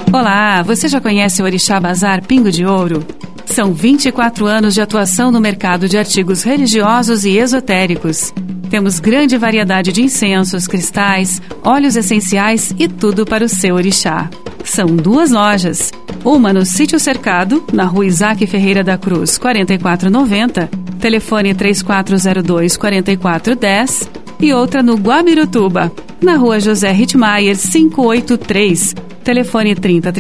Olá, você já conhece o Orixá Bazar Pingo de Ouro? São 24 anos de atuação no mercado de artigos religiosos e esotéricos. Temos grande variedade de incensos, cristais, óleos essenciais e tudo para o seu orixá. São 2 lojas, uma no Sítio Cercado, na Rua Isaac Ferreira da Cruz, 4490, telefone 3402-4410, e outra no Guabirutuba, na Rua José Rittmaier, 583, telefone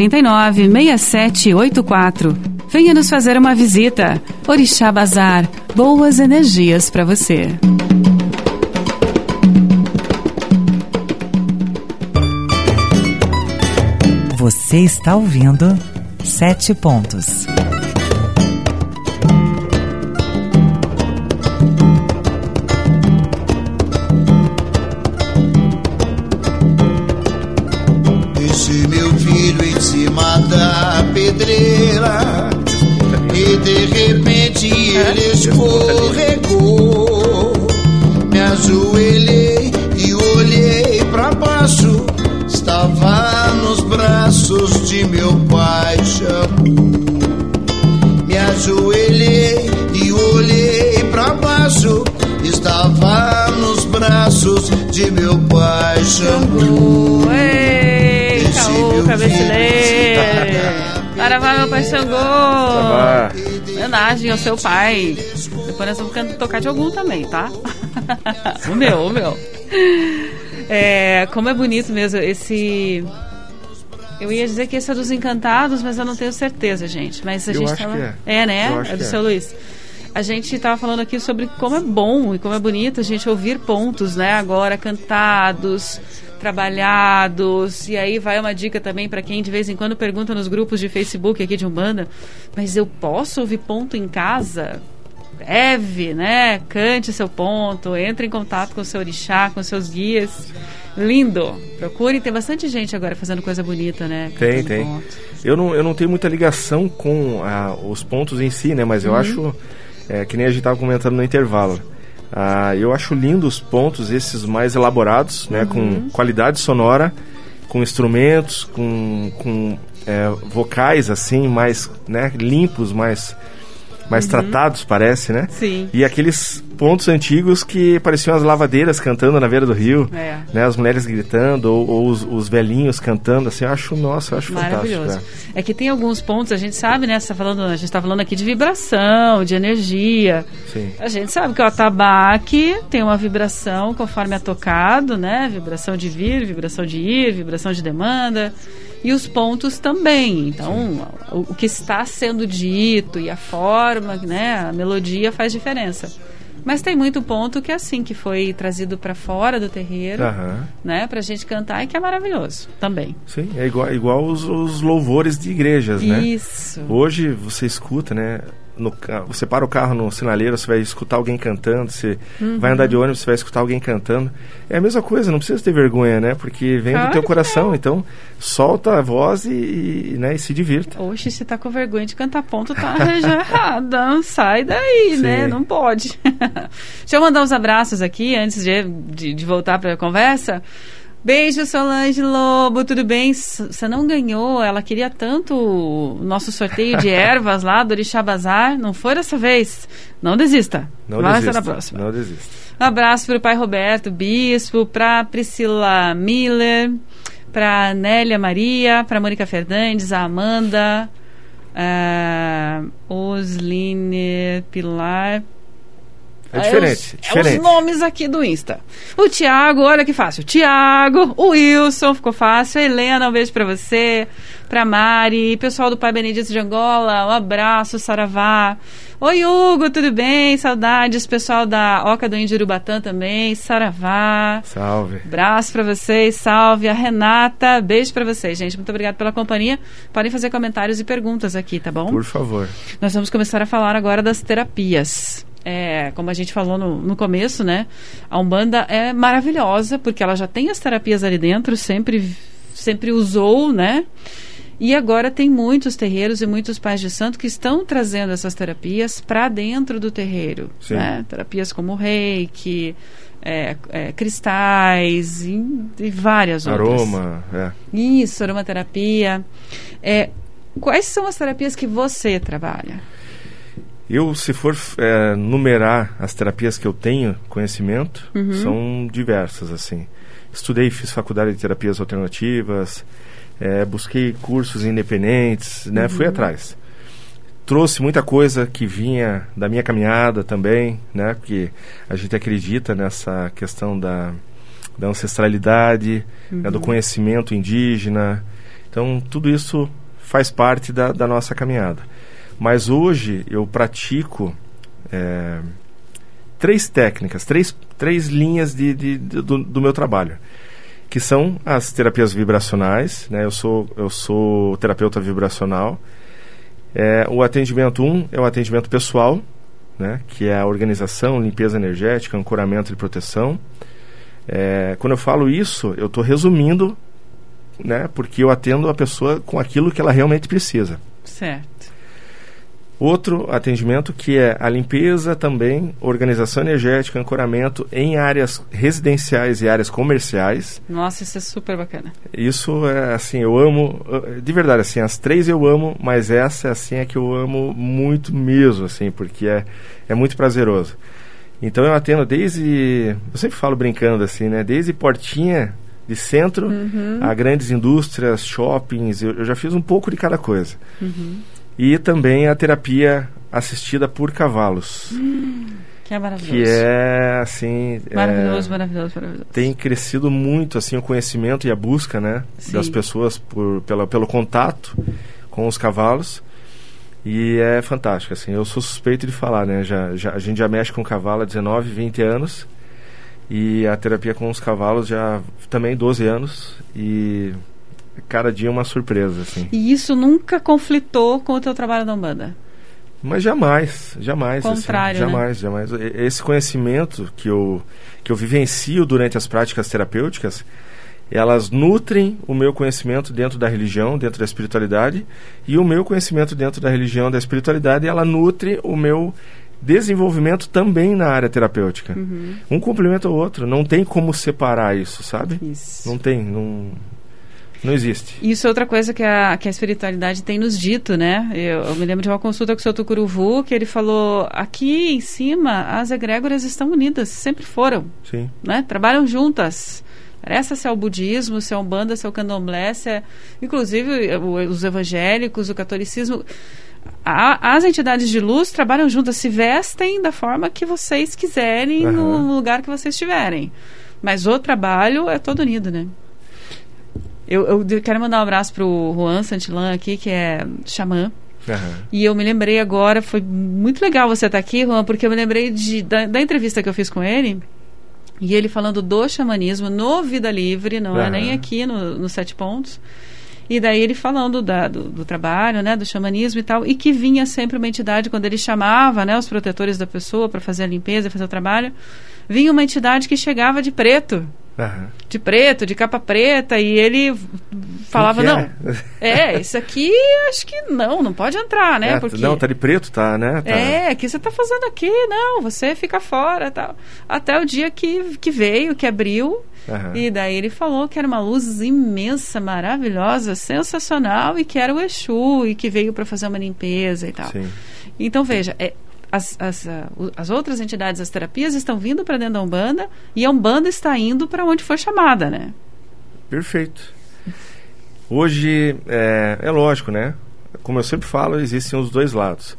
3039-6784. Venha nos fazer uma visita. Orixá Bazar, boas energias para você. Você está ouvindo 7 Pontos. Esse meu filho em cima da pedreira e de repente ele escorregou. Me ajoelhei e olhei pra baixo. Estava nos braços de meu pai Xangô. Me ajoelhei e olhei pra baixo. Estava nos braços de meu pai Xangô. Ei, Caô, cabeceleiro. Saravá, meu pai Xangô. Homenagem ao seu pai. Depois nós vamos tocar de algum também, tá? O meu. Como é bonito mesmo esse... Eu ia dizer que esse é dos Encantados, mas eu não tenho certeza, gente. Mas a gente tava... né? É do seu Luiz. A gente estava falando aqui sobre como é bom e como é bonito a gente ouvir pontos, né? Agora cantados, trabalhados. E aí vai uma dica também para quem de vez em quando pergunta nos grupos de Facebook aqui de Umbanda: mas eu posso ouvir ponto em casa? Breve, né? Cante seu ponto, entre em contato com o seu orixá, com seus guias. Lindo. Procure, tem bastante gente agora fazendo coisa bonita, né? Tem. Eu não tenho muita ligação com os pontos em si, né? Mas eu acho, que nem a gente estava comentando no intervalo, eu acho lindo os pontos, esses mais elaborados, né? Com qualidade sonora, com instrumentos, com vocais assim, mais, né? Limpos, mais tratados, parece, né? Sim. E aqueles pontos antigos que pareciam as lavadeiras cantando na beira do rio, né? As mulheres gritando, ou os velhinhos cantando, assim, eu acho maravilhoso. Fantástico. É que tem alguns pontos, a gente sabe, né? A gente está falando aqui de vibração, de energia. Sim. A gente sabe que o atabaque tem uma vibração conforme é tocado, né? Vibração de vir, vibração de ir, vibração de demanda. E os pontos também. Então, o que está sendo dito e a forma, né, a melodia faz diferença. Mas tem muito ponto que é assim, que foi trazido para fora do terreiro, né, pra gente cantar, e que é maravilhoso também. Sim, é igual os louvores de igrejas, né? Isso. Hoje você escuta, né? Você para o carro no sinaleiro, você vai escutar alguém cantando, você vai andar de ônibus, você vai escutar alguém cantando. É a mesma coisa, não precisa ter vergonha, né? Porque vem do teu coração, então solta a voz e se divirta. Oxe, se tá com vergonha de cantar ponto, tá já errada. Sai daí, né? Não pode. Deixa eu mandar uns abraços aqui, antes de voltar para a conversa. Beijo, Solange Lobo, tudo bem? Você não ganhou, ela queria tanto o nosso sorteio de ervas lá do Orixá Bazar, não foi dessa vez? Não desista, vai ser na próxima. Não desista. Um abraço para o pai Roberto Bispo, para Priscila Miller, para Nélia Maria, para Mônica Fernandes, a Amanda, Osline Pilar... É diferente. Os nomes aqui do Insta. O Tiago, olha que fácil. Tiago, o Wilson, ficou fácil. A Helena, um beijo pra você. Pra Mari, pessoal do Pai Benedito de Angola, um abraço, Saravá. Oi, Hugo, tudo bem? Saudades. Pessoal da Oca do Índio Urubatã também, Saravá. Salve. Abraço pra vocês, salve. A Renata, beijo pra vocês, gente. Muito obrigada pela companhia. Podem fazer comentários e perguntas aqui, tá bom? Por favor. Nós vamos começar a falar agora das terapias. Como a gente falou no começo, né? A Umbanda é maravilhosa porque ela já tem as terapias ali dentro, sempre usou, né? E agora tem muitos terreiros e muitos pais de santo que estão trazendo essas terapias para dentro do terreiro. Né? Terapias como reiki, cristais e várias outras. Aroma. Isso, aromaterapia. Quais são as terapias que você trabalha? Eu, se for numerar as terapias que eu tenho conhecimento, são diversas, assim. Estudei, fiz faculdade de terapias alternativas, busquei cursos independentes, né? Fui atrás. Trouxe muita coisa que vinha da minha caminhada também, né? Porque a gente acredita nessa questão da ancestralidade, né? Do conhecimento indígena. Então, tudo isso faz parte da nossa caminhada. Mas hoje eu pratico 3 técnicas, três linhas do meu trabalho, que são as terapias vibracionais, né? Eu sou terapeuta vibracional. O atendimento 1 é o atendimento pessoal, né? Que é a organização, limpeza energética, ancoramento e proteção. Quando eu falo isso, eu estou resumindo, né? Porque eu atendo a pessoa com aquilo que ela realmente precisa. Certo. Outro atendimento que é a limpeza também, organização energética, ancoramento em áreas residenciais e áreas comerciais. Nossa, isso é super bacana. Isso é assim, eu amo, de verdade, assim, as 3 eu amo, mas essa assim é que eu amo muito mesmo, assim, porque é muito prazeroso. Então eu atendo eu sempre falo brincando assim, né, desde portinha de centro a grandes indústrias, shoppings, eu já fiz um pouco de cada coisa. E também a terapia assistida por cavalos. Que é maravilhoso. Que é, assim... Maravilhoso. Tem crescido muito, assim, o conhecimento e a busca, né? Sim. Das pessoas pelo contato com os cavalos. E é fantástico, assim. Eu sou suspeito de falar, né? A gente já mexe com cavalo há 19, 20 anos. E a terapia com os cavalos já também 12 anos. E... cada dia é uma surpresa, assim. E isso nunca conflitou com o teu trabalho na Umbanda? Mas jamais. Contrário, assim, jamais. Esse conhecimento que eu vivencio durante as práticas terapêuticas, elas nutrem o meu conhecimento dentro da religião, dentro da espiritualidade, e o meu conhecimento dentro da religião, da espiritualidade, ela nutre o meu desenvolvimento também na área terapêutica. Um complementa o outro, não tem como separar isso, sabe? Isso. Não existe. Isso é outra coisa que a espiritualidade tem nos dito, né? Eu me lembro de uma consulta com o Sr. Tucuruvu, que ele falou, aqui em cima as egrégoras estão unidas, sempre foram. Sim. Né? Trabalham juntas. Interessa se é o budismo, se é a Umbanda, se é o candomblé, inclusive os evangélicos, o catolicismo. As entidades de luz trabalham juntas, se vestem da forma que vocês quiserem, no lugar que vocês estiverem. Mas o trabalho é todo unido, né? Eu quero mandar um abraço pro Juan Santillan aqui, que é xamã. E eu me lembrei agora, foi muito legal você estar aqui, Juan, porque eu me lembrei da entrevista que eu fiz com ele, e ele falando do xamanismo no Vida Livre, não é nem aqui no 7 Pontos. E daí ele falando do trabalho, né, do xamanismo e tal, e que vinha sempre uma entidade, quando ele chamava, né, os protetores da pessoa para fazer a limpeza, fazer o trabalho, vinha uma entidade que chegava de preto. De preto, de capa preta, e ele falava, não, isso aqui acho que não pode entrar, né? Porque, não, tá de preto, tá, né? O que você tá fazendo aqui? Não, você fica fora, tal. Até o dia que veio, que abriu, e daí ele falou que era uma luz imensa, maravilhosa, sensacional, e que era o Exu, e que veio para fazer uma limpeza e tal. Sim. Então, veja, as outras entidades, as terapias estão vindo para dentro da Umbanda, e a Umbanda está indo para onde foi chamada, né? Perfeito. Hoje, é lógico, né? Como eu sempre falo, existem os dois lados.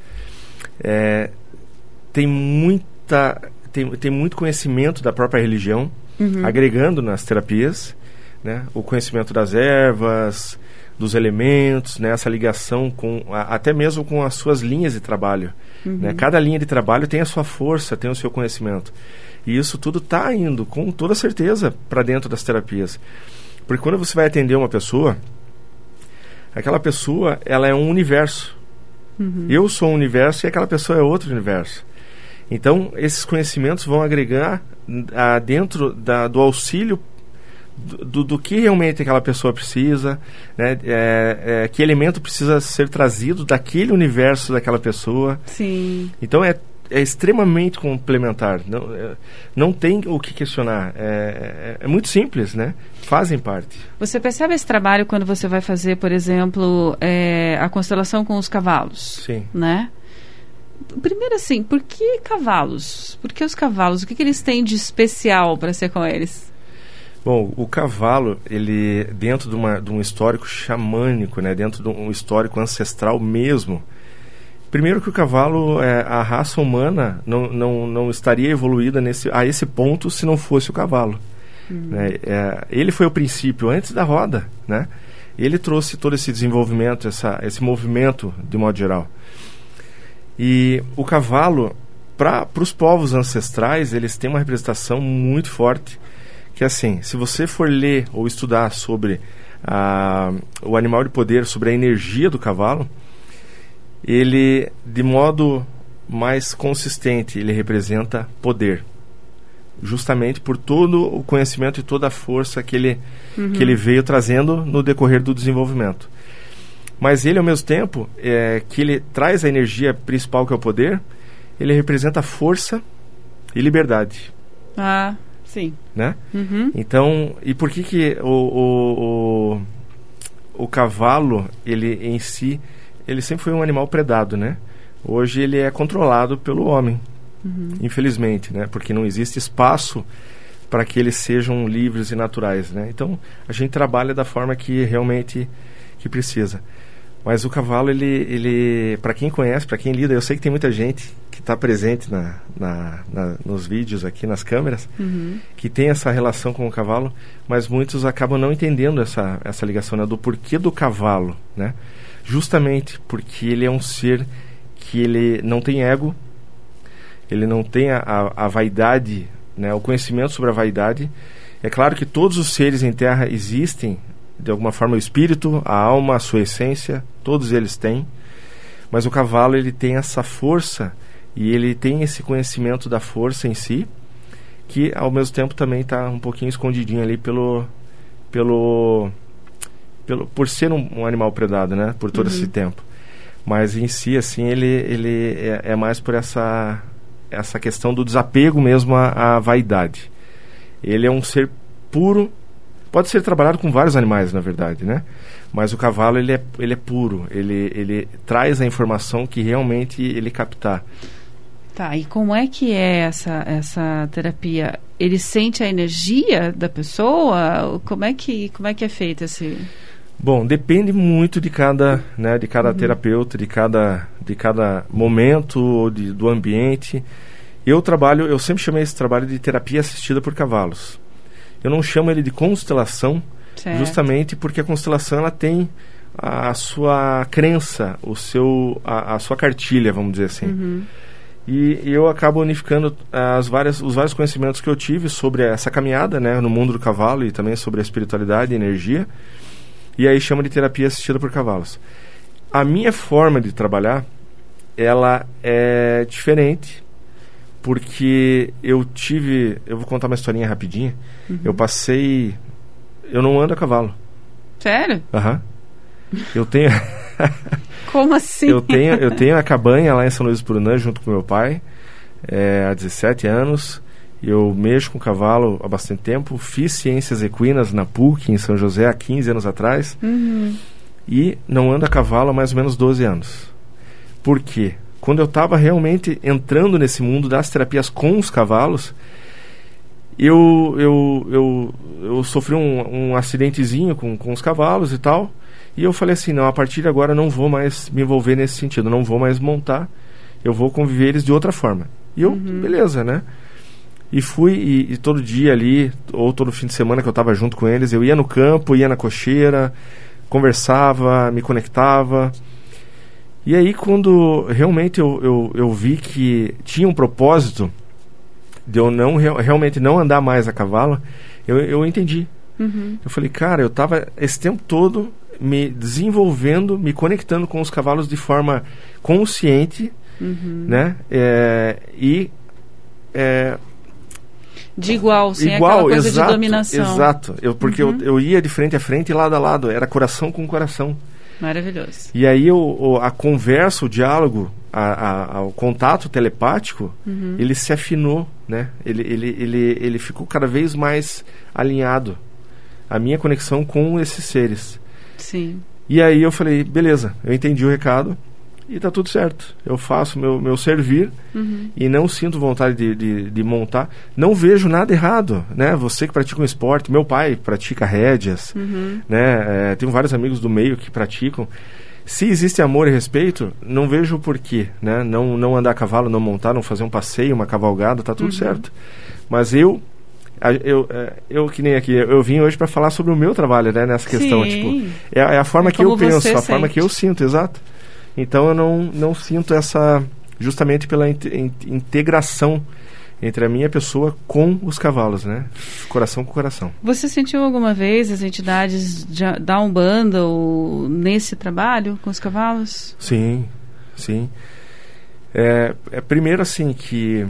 Tem muito conhecimento da própria religião, agregando nas terapias, né? O conhecimento das ervas, dos elementos, né? Essa ligação até mesmo com as suas linhas de trabalho. Né? Cada linha de trabalho tem a sua força, tem o seu conhecimento. E isso tudo está indo, com toda certeza, para dentro das terapias. Porque quando você vai atender uma pessoa, aquela pessoa, ela é um universo. Eu sou um universo e aquela pessoa é outro universo. Então, esses conhecimentos vão agregar dentro do auxílio do que realmente aquela pessoa precisa, né? Que elemento precisa ser trazido daquele universo daquela pessoa. Sim. Então é extremamente complementar. Não tem o que questionar. É muito simples, né? Fazem parte. Você percebe esse trabalho quando você vai fazer, por exemplo, a constelação com os cavalos? Sim. Né? Primeiro assim, por que cavalos? Por que os cavalos? O que eles têm de especial para ser com eles? Bom, o cavalo, ele dentro de um histórico xamânico, né? Dentro de um histórico ancestral mesmo. Primeiro que o cavalo, a raça humana não estaria evoluída a esse ponto se não fosse o cavalo. Né? Ele foi o princípio antes da roda, né? Ele trouxe todo esse desenvolvimento, esse movimento de modo geral. E o cavalo, para os povos ancestrais, eles têm uma representação muito forte, que assim, se você for ler ou estudar sobre o animal de poder, sobre a energia do cavalo, ele, de modo mais consistente, ele representa poder, justamente por todo o conhecimento e toda a força que ele veio trazendo no decorrer do desenvolvimento. Mas ele, ao mesmo tempo, que ele traz a energia principal, que é o poder, ele representa força e liberdade. Ah, sim. Né? Então, e por que o cavalo, ele em si, ele sempre foi um animal predado, né? Hoje ele é controlado pelo homem, infelizmente, né? Porque não existe espaço para que eles sejam livres e naturais, né? Então, a gente trabalha da forma que realmente que precisa. Mas o cavalo, ele para quem conhece, para quem lida, eu sei que tem muita gente que está presente nos vídeos aqui, nas câmeras, que tem essa relação com o cavalo, mas muitos acabam não entendendo essa ligação, né, do porquê do cavalo, né? Justamente porque ele é um ser que ele não tem ego, ele não tem a vaidade, né, o conhecimento sobre a vaidade. É claro que todos os seres em terra existem, de alguma forma, o espírito, a alma, a sua essência, todos eles têm, mas o cavalo, ele tem essa força e ele tem esse conhecimento da força em si, que ao mesmo tempo também está um pouquinho escondidinho ali por ser um animal predado, né, por todo esse tempo. Mas em si, assim, ele é mais por essa questão do desapego mesmo à vaidade. Ele é um ser puro. Pode ser trabalhado com vários animais, na verdade, né? Mas o cavalo, ele é puro. Ele traz a informação que realmente ele captar. Tá, e como é que é essa terapia? Ele sente a energia da pessoa? Como é que é feito esse... Bom, depende muito de cada terapeuta, de cada momento, do ambiente. Eu sempre chamei esse trabalho de terapia assistida por cavalos. Eu não chamo ele de constelação, certo, justamente porque a constelação, ela tem a sua crença, a sua cartilha, vamos dizer assim. E eu acabo unificando os vários conhecimentos que eu tive sobre essa caminhada, né, no mundo do cavalo, e também sobre a espiritualidade e energia, e aí chamo de terapia assistida por cavalos. A minha forma de trabalhar, ela é diferente, porque eu vou contar uma historinha rapidinha. Eu não ando a cavalo. Sério? Eu tenho... Como assim? Eu tenho a cabanha lá em São Luís do Purunã, junto com meu pai, há 17 anos. Eu mexo com cavalo há bastante tempo. Fiz ciências equinas na PUC, em São José, há 15 anos atrás. E não ando a cavalo há mais ou menos 12 anos. Por quê? Quando eu estava realmente entrando nesse mundo das terapias com os cavalos, eu sofri um acidentezinho com os cavalos e tal, e eu falei assim, não, a partir de agora eu não vou mais me envolver nesse sentido, não vou mais montar, eu vou conviver eles de outra forma. E eu, beleza, né? E fui, e todo dia ali, ou todo fim de semana que eu estava junto com eles, eu ia no campo, ia na cocheira, conversava, me conectava. E aí, quando realmente eu vi que tinha um propósito de eu realmente não andar mais a cavalo, eu entendi. Eu falei, cara, eu estava esse tempo todo me desenvolvendo, me conectando com os cavalos de forma consciente, né? de igual, sem aquela coisa exato, de dominação. Exato, porque eu ia de frente a frente e lado a lado, era coração com coração. Maravilhoso. E aí a conversa, o diálogo, o contato telepático, ele se afinou, né? Ele ficou cada vez mais alinhado, a minha conexão com esses seres. Sim. E aí eu falei, beleza, eu entendi o recado e tá tudo certo. Eu faço meu servir e não sinto vontade de montar. Não vejo nada errado, né? Você que pratica um esporte, meu pai pratica rédeas, né? Tenho vários amigos do meio que praticam. Se existe amor e respeito, não vejo o porquê, né? Não andar a cavalo, não montar, não fazer um passeio, uma cavalgada, tá tudo certo. Mas eu que nem aqui, eu vim hoje para falar sobre o meu trabalho, né, nessa questão. Tipo, é a forma que eu penso, a forma que eu sinto, exato. Então eu não sinto essa, justamente pela integração entre a minha pessoa com os cavalos, né, coração com coração. Você sentiu alguma vez as entidades da Umbanda ou nesse trabalho com os cavalos? Sim. Primeiro assim que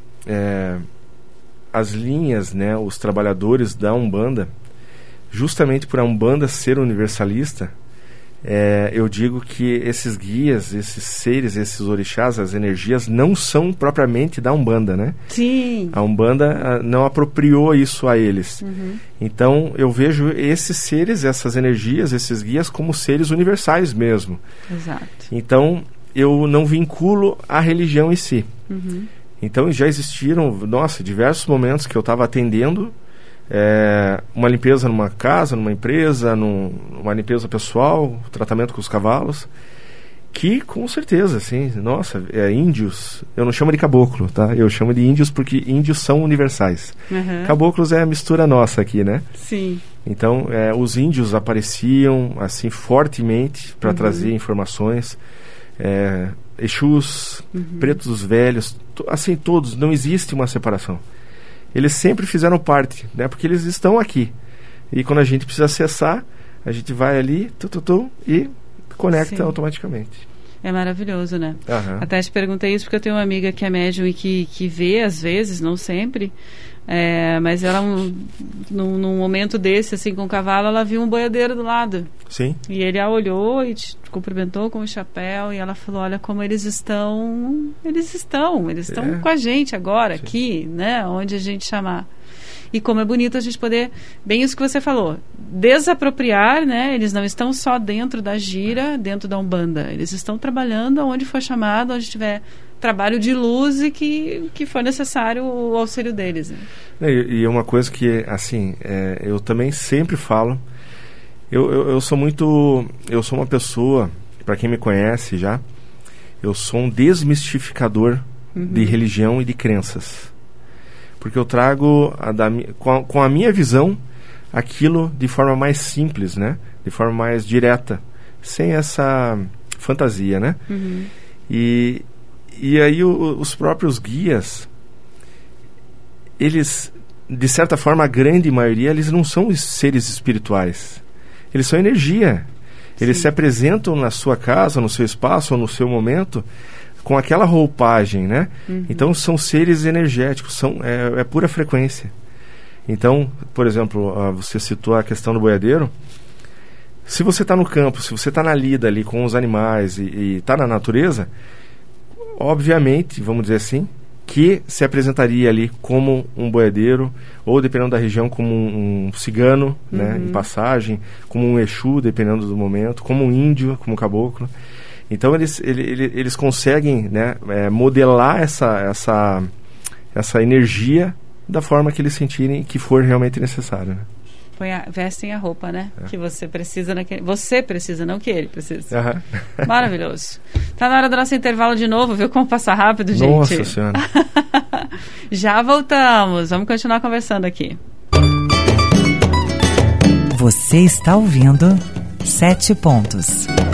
as linhas, né, os trabalhadores da Umbanda, justamente por a Umbanda ser universalista, eu digo que esses guias, esses seres, esses orixás, as energias, não são propriamente da Umbanda, né? Sim. A Umbanda não apropriou isso a eles. Então, eu vejo esses seres, essas energias, esses guias, como seres universais mesmo. Exato. Então, eu não vinculo a religião em si. Então já existiram, diversos momentos que eu estava atendendo uma limpeza numa casa, numa empresa, uma limpeza pessoal, tratamento com os cavalos, que com certeza, assim, índios, eu não chamo de caboclo, tá? Eu chamo de índios porque índios são universais. Caboclos é a mistura nossa aqui, né? Sim. Então, os índios apareciam, assim, fortemente para trazer informações, Exus, pretos velhos, assim, todos, não existe uma separação. Eles sempre fizeram parte, né? Porque eles estão aqui. E quando a gente precisa acessar, a gente vai ali, e conecta automaticamente. É maravilhoso, né? Até te perguntei isso porque eu tenho uma amiga que é médium e que vê, às vezes, não sempre, mas ela, num momento desse, assim, com o cavalo, ela viu um boiadeiro do lado. Sim. E ele a olhou e te cumprimentou com o chapéu e ela falou, olha como eles estão com a gente agora, aqui, né? Onde a gente chamar. E como é bonito a gente poder, bem isso que você falou, desapropriar, né? Eles não estão só dentro da gira, dentro da Umbanda. Eles estão trabalhando onde for chamado, onde tiver trabalho de luz e que for necessário o auxílio deles. Né? E uma coisa que, assim, eu também sempre falo, eu sou uma pessoa, para quem me conhece já, eu sou um desmistificador de religião e de crenças. Porque eu trago com a minha visão aquilo de forma mais simples, né? De forma mais direta, sem essa fantasia, né? E aí os próprios guias, eles, de certa forma, a grande maioria, eles não são seres espirituais. Eles são energia. Eles se apresentam na sua casa, no seu espaço ou no seu momento com aquela roupagem, né? Então são seres energéticos, é pura frequência. Então, por exemplo, você citou a questão do boiadeiro. Se você está no campo, se você está na lida ali com os animais e está na natureza, obviamente, vamos dizer assim, que se apresentaria ali como um boiadeiro, ou dependendo da região, como um cigano, né, em passagem, como um Exu, dependendo do momento, como um índio, como um caboclo. Então eles conseguem, né, modelar essa energia da forma que eles sentirem que for realmente necessário, né? Vestem a roupa, né? Que você precisa você precisa, não que ele precisa. Maravilhoso. Tá na hora do nosso intervalo de novo, viu como passa rápido, gente? Nossa Senhora. Já voltamos. Vamos continuar conversando aqui. Você está ouvindo 7 Pontos.